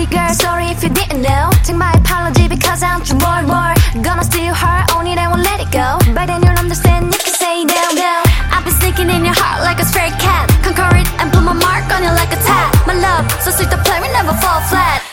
girl, sorry if you didn't know. Take my apology because I'm too more. Gonna steal her, only then won't let it go. By then you'll understand, you can say no. I've been sneaking in your heart like a stray cat. Conquer it and put my mark on you like a tat. My love, so sweet the play, we never fall flat.